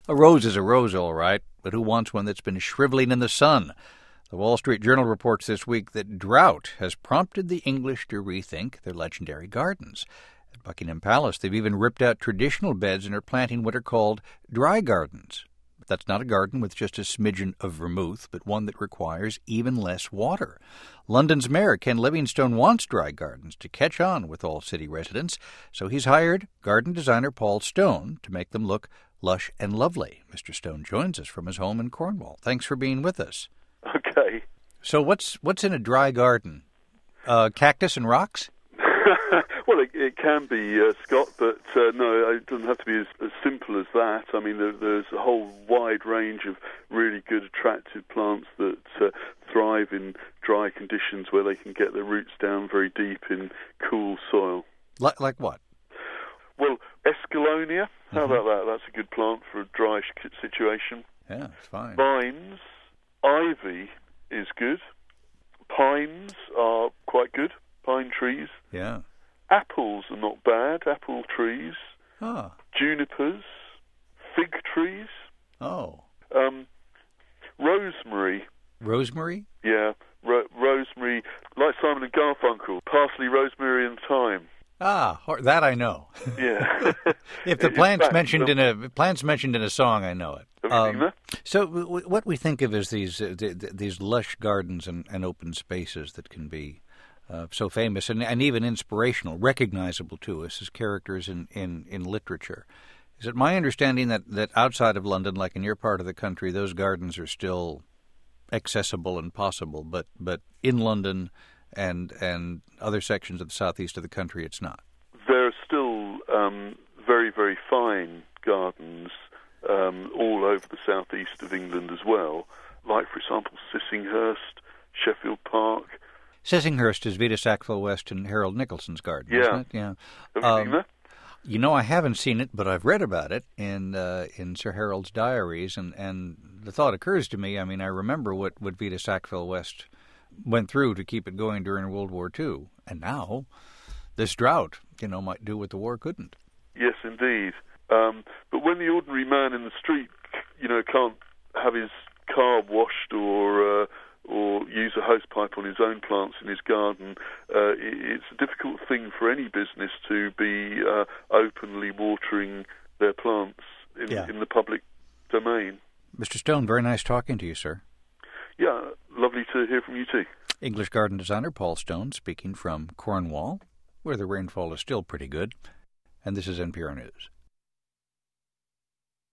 A rose is a rose, all right, but who wants one that's been shriveling in the sun? The Wall Street Journal reports this week that drought has prompted the English to rethink their legendary gardens. At Buckingham Palace, they've even ripped out traditional beds and are planting what are called dry gardens. But that's not a garden with just a smidgen of vermouth, but one that requires even less water. London's Mayor, Ken Livingstone, wants dry gardens to catch on with all city residents, so he's hired garden designer Paul Stone to make them look lush and lovely. Mr. Stone joins us from his home in Cornwall. Thanks for being with us. Okay. So what's in a dry garden? Cactus and rocks? Well, it can be, Scott, but no, it doesn't have to be as simple as that. I mean, there's a whole wide range of really good, attractive plants that thrive in dry conditions where they can get their roots down very deep in cool soil. Like what? Well, Escallonia, how about that? That's a good plant for a dry situation. Yeah, it's fine. Vines, ivy is good. Pines are quite good, pine trees. Yeah. Apples are not bad, apple trees. Ah. Junipers, fig trees. Oh. Rosemary. Rosemary? Yeah, rosemary, like Simon and Garfunkel, parsley, rosemary and thyme. Ah, that I know. Yeah. If the plant's mentioned in a song, I know it. Have you seen that? So what we think of as these lush gardens and open spaces that can be so famous and even inspirational, recognizable to us as characters in literature. Is it my understanding that outside of London, like in your part of the country, those gardens are still accessible and possible, but in London and other sections of the southeast of the country, it's not? There are still very, very fine gardens all over the southeast of England as well, like, for example, Sissinghurst, Sheffield Park. Sissinghurst is Vita Sackville West and Harold Nicolson's garden, isn't it? Yeah. Have you seen that? You know, I haven't seen it, but I've read about it in Sir Harold's diaries, and the thought occurs to me, I mean, I remember what Vita Sackville West went through to keep it going during World War II, and now this drought, might do what the war couldn't. Yes, indeed. But when the ordinary man in the street, can't have his car washed or use a hose pipe on his own plants in his garden, it's a difficult thing for any business to be openly watering their plants in the public domain. Mr. Stone, very nice talking to you, sir. Yeah, lovely to hear from you too. English garden designer Paul Stone speaking from Cornwall, where the rainfall is still pretty good. And this is NPR News.